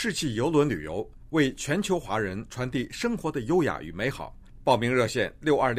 世纪邮轮旅游，为全球华人传递生活的优雅与美好。报名热线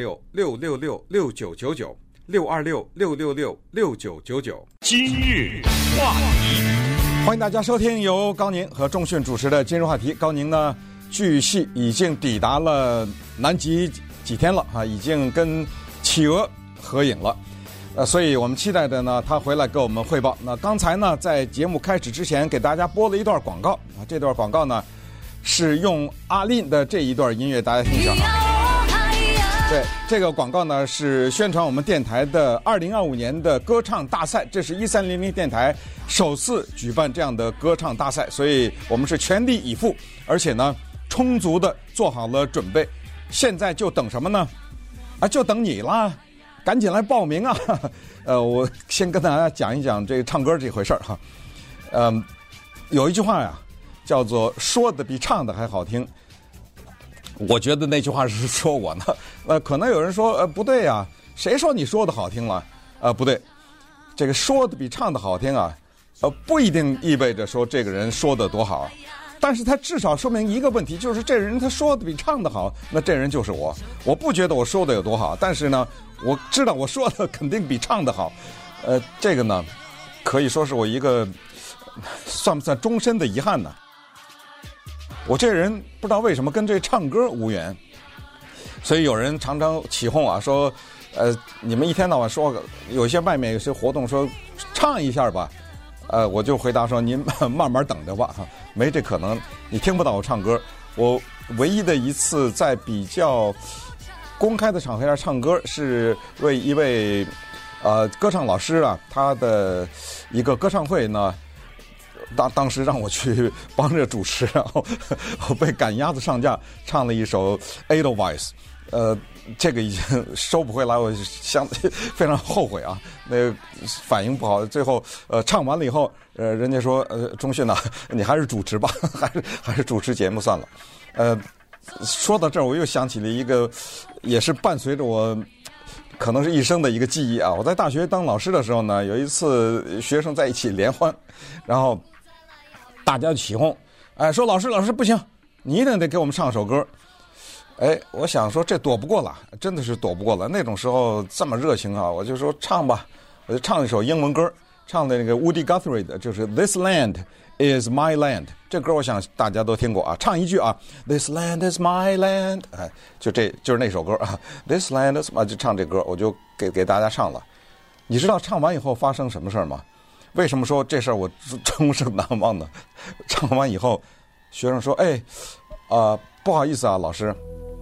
626-666-6999，626-666-6999。 今日话题， 欢迎大家收听由高宁和钟迅主持的今日话题。高宁呢，据悉已经抵达了南极几天了啊，已经跟企鹅合影了。所以我们期待的呢，他回来给我们汇报。那刚才呢，在节目开始之前，给大家播了一段广告啊。这段广告呢，是用阿令的这一段音乐，大家听一下啊。对，这个广告呢是宣传我们电台的2025年的歌唱大赛，这是1300电台首次举办这样的歌唱大赛，所以我们是全力以赴，而且呢，充足的做好了准备。现在就等什么呢？啊，就等你啦！赶紧来报名啊！我先跟大家讲一讲这个唱歌这回事儿哈。有一句话呀，叫做“说的比唱的还好听”。我觉得那句话是说我呢。可能有人说不对呀，谁说你说的好听了？不对，这个说的比唱的好听啊，不一定意味着说这个人说的多好。但是他至少说明一个问题，就是这人他说的比唱的好，那这人就是我。我不觉得我说的有多好，但是呢，我知道我说的肯定比唱的好。这个呢，可以说是我一个算不算终身的遗憾呢？我这人不知道为什么跟这唱歌无缘，所以有人常常起哄啊，说你们一天到晚说有些外面有些活动说唱一下吧。我就回答说您慢慢等着吧，没这可能，你听不到我唱歌。我唯一的一次在比较公开的场合下唱歌，是为一位歌唱老师啊，他的一个歌唱会呢，当时让我去帮着主持，然后我被赶鸭子上架，唱了一首 Edelweiss。这个已经收不回来，我非常后悔啊！那个反应不好，最后唱完了以后，人家说钟迅呐，你还是主持吧，还是主持节目算了。说到这儿，我又想起了一个，也是伴随着我可能是一生的一个记忆啊。我在大学当老师的时候呢，有一次学生在一起联欢，然后大家就起哄，说老师不行，你一定得给我们唱首歌。我想说这躲不过了，真的是躲不过了。那种时候这么热情啊，我就说唱吧，我就唱一首英文歌，唱的那个 Woody Guthrie 的，就是 This Land is My Land。这歌我想大家都听过啊，唱一句啊 ，This Land is My Land， 就是那首歌啊 ，This Land is My， 就唱这歌，我就给大家唱了。你知道唱完以后发生什么事儿吗？为什么说这事儿我终生难忘呢？唱完以后，学生说，不好意思啊，老师。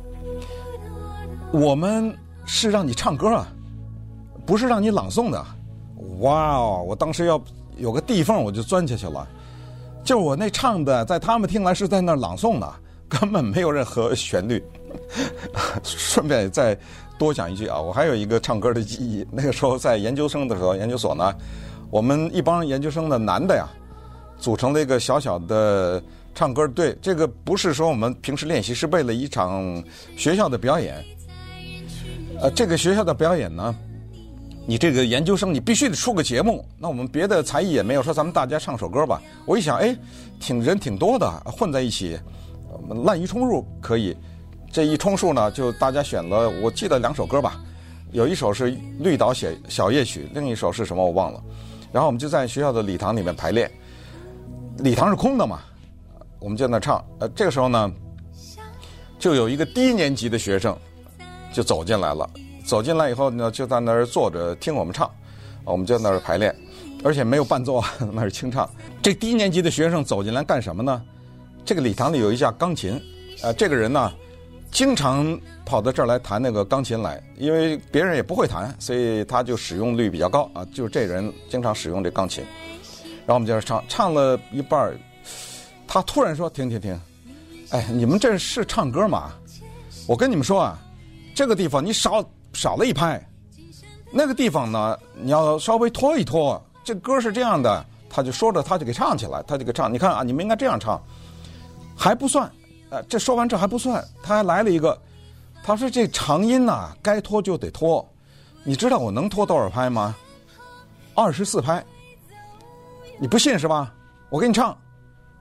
我们是让你唱歌啊，不是让你朗诵的。哇哦！我当时要有个地缝，我就钻下去了。就我那唱的，在他们听来是在那朗诵的，根本没有任何旋律。顺便再多讲一句啊，我还有一个唱歌的记忆。那个时候在研究生的时候，研究所呢，我们一帮研究生的男的呀，组成了一个小小的唱歌队。这个不是说我们平时练习，是为了一场学校的表演。这个学校的表演呢，你这个研究生你必须得出个节目，那我们别的才艺也没有，说咱们大家唱首歌吧。我一想，人挺多的，混在一起，滥竽充数可以。这一充数呢，就大家选了，我记得2首歌吧，有一首是绿岛小夜曲，另一首是什么我忘了。然后我们就在学校的礼堂里面排练，礼堂是空的嘛，我们就在那唱。这个时候呢，就有一个低年级的学生就走进来了，走进来以后呢，就在那儿坐着听我们唱，我们就在那儿排练，而且没有伴奏啊，那是清唱。这低年级的学生走进来干什么呢？这个礼堂里有一架钢琴，这个人呢，经常跑到这儿来弹那个钢琴来，因为别人也不会弹，所以他就使用率比较高啊。就是这人经常使用这钢琴，然后我们就唱了一半，他突然说：“停，你们这是唱歌吗？我跟你们说啊。”这个地方你少了一拍，那个地方呢，你要稍微拖一拖。这歌是这样的，他就说着，他就给唱起来，他就给唱。你看啊，你们应该这样唱，还不算。这说完这还不算，他还来了一个，他说这长音呐，该拖就得拖。你知道我能拖多少拍吗？24拍。你不信是吧？我给你唱。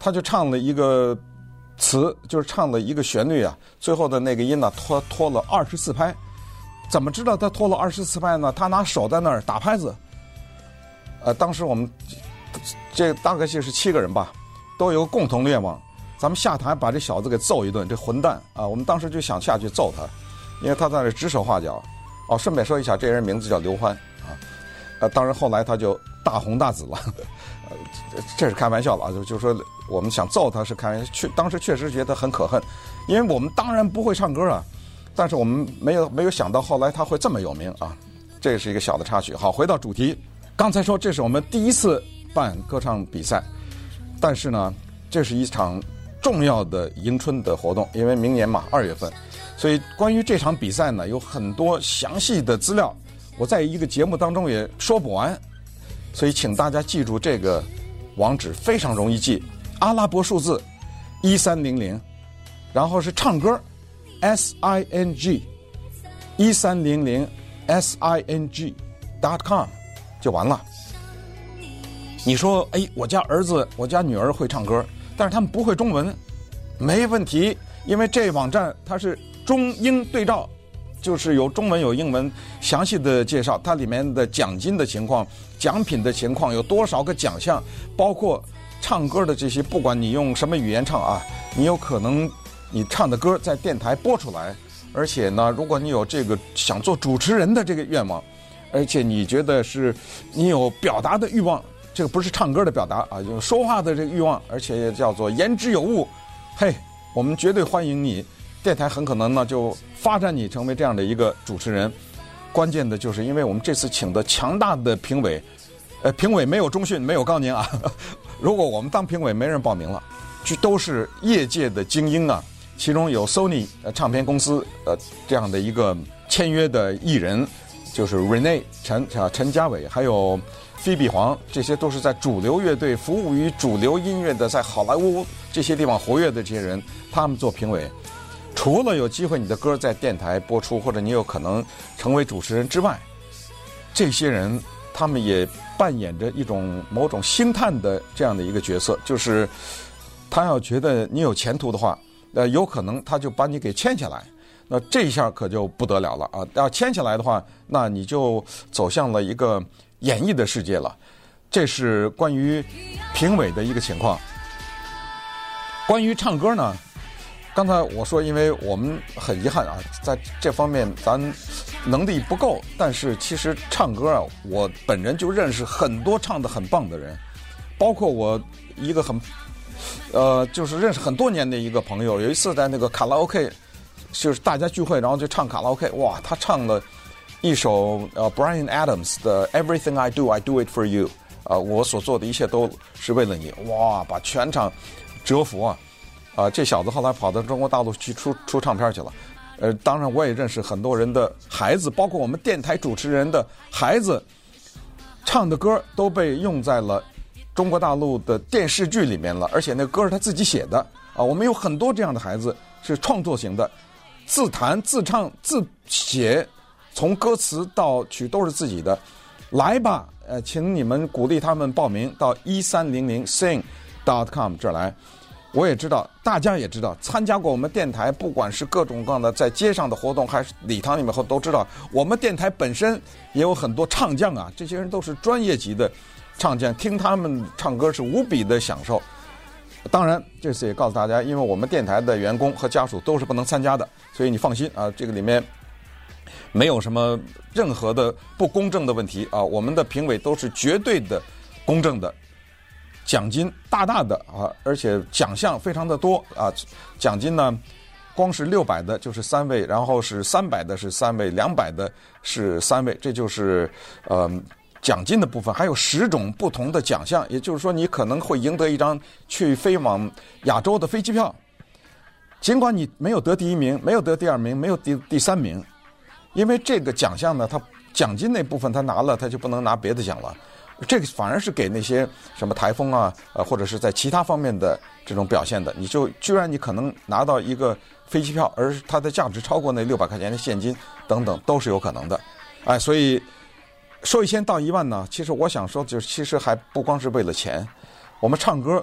他就唱了一个词，就是唱了一个旋律啊，最后的那个音呢拖了24拍。怎么知道他拖了24拍呢？他拿手在那儿打拍子。当时我们这大概就是7个人吧，都有共同愿望，咱们下台把这小子给揍一顿，这混蛋啊！我们当时就想下去揍他，因为他在那指手画脚。哦，顺便说一下，这人名字叫刘欢啊。当然后来他就大红大紫了，这是开玩笑了啊，就说我们想揍他是开玩笑，当时确实觉得很可恨，因为我们当然不会唱歌啊，但是我们没有想到后来他会这么有名啊，这是一个小的插曲。好，回到主题，刚才说这是我们第一次办歌唱比赛，但是呢，这是一场重要的迎春的活动，因为明年嘛2月份，所以关于这场比赛呢，有很多详细的资料，我在一个节目当中也说不完，所以请大家记住这个网址，非常容易记，阿拉伯数字1300，然后是唱歌 SING 1300 SING.com 就完了。你说，哎，我家儿子、我家女儿会唱歌，但是他们不会中文，没问题，因为这网站它是中英对照，就是有中文有英文详细的介绍，它里面的奖金的情况、奖品的情况，有多少个奖项，包括唱歌的这些，不管你用什么语言唱啊，你有可能你唱的歌在电台播出来，而且呢，如果你有这个想做主持人的这个愿望，而且你觉得是你有表达的欲望，这个不是唱歌的表达啊，有说话的这个欲望，而且也叫做言之有物，嘿，我们绝对欢迎你。电台很可能呢就发展你成为这样的一个主持人。关键的就是因为我们这次请的强大的评委，评委没有中讯，没有高宁啊。如果我们当评委，没人报名了，都是业界的精英啊。其中有 Sony 唱片公司这样的一个签约的艺人，就是 Renee 陈家伟，还有菲比黄，这些都是在主流乐队服务于主流音乐的，在好莱坞这些地方活跃的这些人，他们做评委。除了有机会你的歌在电台播出，或者你有可能成为主持人之外，这些人他们也扮演着一种某种星探的这样的一个角色，就是他要觉得你有前途的话，有可能他就把你给签下来，那这一下可就不得了了啊！要签下来的话，那你就走向了一个演艺的世界了。这是关于评委的一个情况。关于唱歌呢，刚才我说，因为我们很遗憾啊，在这方面咱能力不够，但是其实唱歌啊，我本人就认识很多唱得很棒的人，包括我一个就是认识很多年的一个朋友，有一次在那个卡拉 OK， 就是大家聚会，然后就唱卡拉 OK， 哇，他唱了一首Bryan Adams 的 Everything I Do, I Do It For You， 我所做的一切都是为了你，哇，把全场折服啊！这小子后来跑到中国大陆去出唱片去了。当然我也认识很多人的孩子，包括我们电台主持人的孩子，唱的歌都被用在了中国大陆的电视剧里面了，而且那歌是他自己写的啊。我们有很多这样的孩子是创作型的，自弹自唱自写，从歌词到曲都是自己的。来吧，请你们鼓励他们报名到1300 sing.com 这儿来。我也知道，大家也知道，参加过我们电台，不管是各种各样的在街上的活动，还是礼堂里面都知道，我们电台本身也有很多唱将啊，这些人都是专业级的唱将，听他们唱歌是无比的享受。当然，这次也告诉大家，因为我们电台的员工和家属都是不能参加的，所以你放心啊，这个里面没有什么任何的不公正的问题啊，我们的评委都是绝对的公正的。奖金大大的啊，而且奖项非常的多啊。奖金呢，光是600的就是3位，然后是300的是3位，200的是3位，这就是奖金的部分。还有10种不同的奖项，也就是说你可能会赢得一张去飞往亚洲的飞机票。尽管你没有得第1名，没有得第2名，没有第3名，因为这个奖项呢，它奖金那部分他拿了，他就不能拿别的奖了。这个反而是给那些什么台风啊，或者是在其他方面的这种表现的，你就居然你可能拿到一个飞机票，而它的价值超过那600块钱的现金等等，都是有可能的。所以说1000到1万呢，其实我想说，就是其实还不光是为了钱，我们唱歌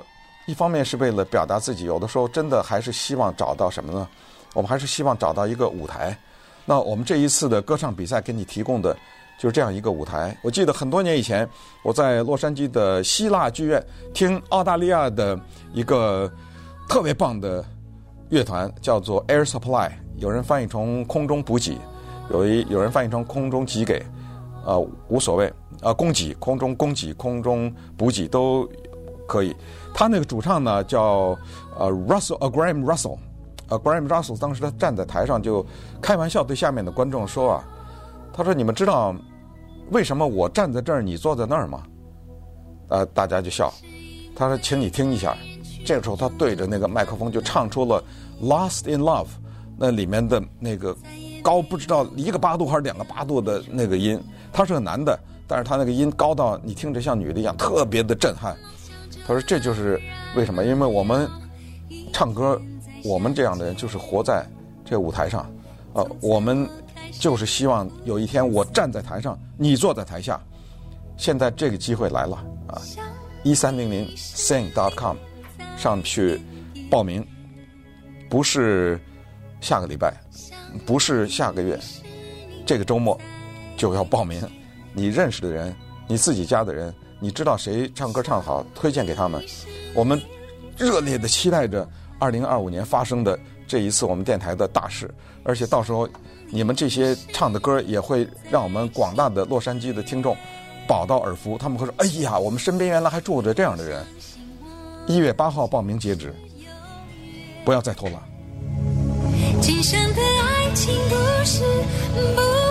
一方面是为了表达自己，有的时候真的还是希望找到什么呢？我们还是希望找到一个舞台。那我们这一次的歌唱比赛给你提供的就是这样一个舞台。我记得很多年以前，我在洛杉矶的希腊剧院听澳大利亚的一个特别棒的乐团，叫做 Air Supply， 有人翻译成空中补给，有人翻译成空中给给，无所谓，供给，空中供给，空中补给都可以。他那个主唱呢叫Graham Russell。Graham Russell 当时他站在台上就开玩笑对下面的观众说啊，他说你们知道为什么我站在这儿你坐在那儿吗？大家就笑。他说请你听一下。这个时候他对着那个麦克风就唱出了 Lost in Love， 那里面的那个高不知道1个8度还是2个8度的那个音。他是个男的，但是他那个音高到你听着像女的一样，特别的震撼。他说这就是为什么，因为我们唱歌，我们这样的人就是活在这个舞台上，我们就是希望有一天我站在台上，你坐在台下。现在这个机会来了啊！1300sing.com 上去报名，不是下个礼拜，不是下个月，这个周末就要报名。你认识的人，你自己家的人，你知道谁唱歌唱好，推荐给他们。我们热烈的期待着2025年发生的这一次我们电台的大事，而且到时候你们这些唱的歌也会让我们广大的洛杉矶的听众饱到耳福。他们会说：“哎呀，我们身边原来还住着这样的人。”1月8号报名截止，不要再拖了。 今生的爱情故事不